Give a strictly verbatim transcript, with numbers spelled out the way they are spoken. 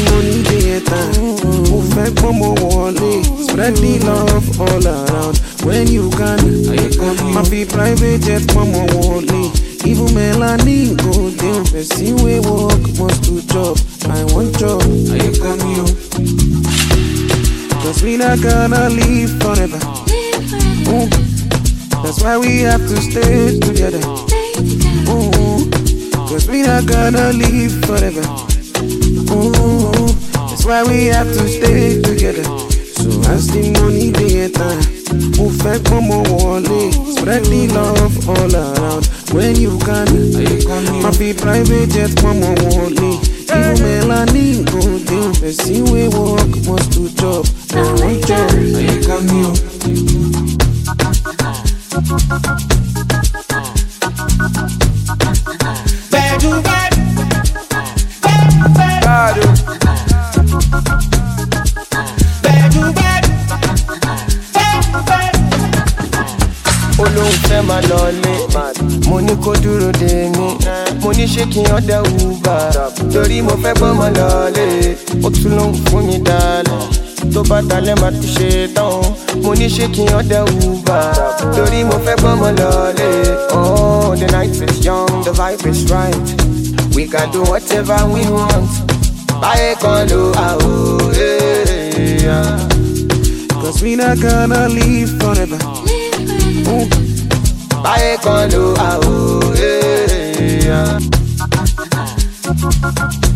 money dey enter. Mo fẹ́ gbọ́n mo wọlé. Spread the love all around. When you can, my be private jet mama wọlé. Even Melanie go down. Person we work must to job. I want job. I come you. Cause we not gonna live forever. Ooh. That's why we have to stay together. Ooh. Cause we not gonna live forever. Ooh. That's why we have to stay together. So as the money dey enter, mo fẹ́ gbọ́n mo wọlé. Spread the love all around. When you can, my be private jet mama wọlé. Even Melanie go down. Person we work must to job. I want job. I come you. Bad to bad. Bad. Bad to bad. Bad. Olóhùn fẹ́ máa lọlé, mo ní kó dúró dè mí. Mo ní ṣé kí n ọ̀dẹ̀ Uber, torí mo fẹ́ gbọ́n mọ́ lọlé. Ó tún lóhùn fún mi dálẹ̀, tó bá dalẹ̀ máa ti ṣe tán. Mo ní ṣé kí n ọ̀dẹ̀ Uber, torí mo fẹ́ gbọ́n mọ́ lọlé. Oh, the night is young, the vibe is right. We can do whatever we want. Báyé kan ló àwọ̀ ẹ̀. Cause we not gonna live forever. Ooh. Báyé kan ló àwọ̀ ẹ̀.